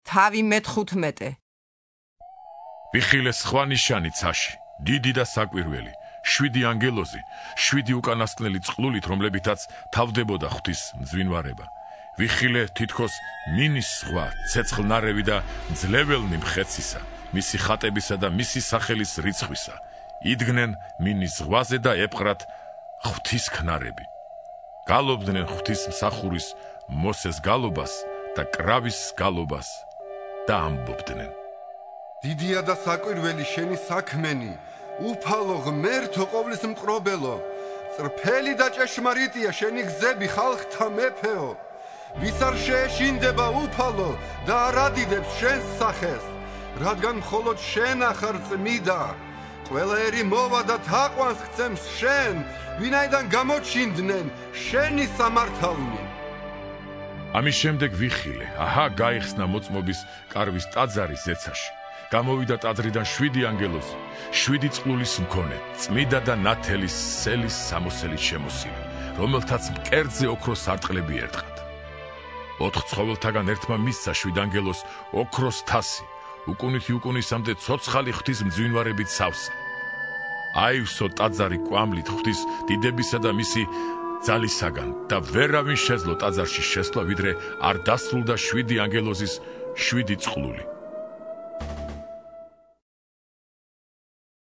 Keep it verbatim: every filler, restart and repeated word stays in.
თავი მეთხუთმეტე. ვიხილეს სხვა ნიშანი ცაში, დიდი და საკვირველი, შვიდი ანგელოზი, შვიდი უკანასკნელი წყლულით, რომლებითაც თავდებოდა ღვთის მძვინვარება. ვიხილე თითქოს მინის სხვა, ცეცხლნარევი და ძლეველნი მხეცისა, მისი ხატებისა და მისი სახელის რიცხვისა. იდგნენ მინის ზღვაზე და ეპყრათ ღვთის ქნარები. გალობდნენ ღვთის მსახურის მოსეს გალობას და კრავის გალობას და ამბობდნენ. დიდია და საკვირველი შენი საქმენი, უფალო ღმერთო ყოვლის მყრობელო, წრფელი და ჭეშმარიტია შენი გზები ხალხთა მეფეო. ვის არ შეეშინდება უფალო და არ ადიდებს შენს სახეს, რადგან მხოლოდ შენ ახარ წმიდა. ყველა ერი მოვა და თაყვანს გცემს შენ, ვინაიდან გამოჩინდნენ შენი სამართალნი. ამის შემდეგ ვიხილე, აჰა გაიხსნა მოწმობის კარვის ტაძარი ზეცაში. გამოვიდა ტაძრიდან შვიდი ანგელოზი, შვიდი წყლულის მქონე, წმიდა და ნათელის სელის სამოსელით შემოსილი, რომელთაც მკერდზე ოქროს სარტყლები ერტყათ. ოთხ ცხოველთაგან ერთმა მისცა შვიდ ანგელოზს ოქროს თასი, უკუნითი უკუნისამდე ცოცხალი ღვთის მძვინვარებით სავსე. აივსო ტაძარი კვამლით ღვთის დიდებისა და მისი ძალისაგან და ვერავინ შეძლო ტაძარში შესვლა, ვიდრე არ დასრულდა შვიდი ანგელოზის შვიდი წყლული.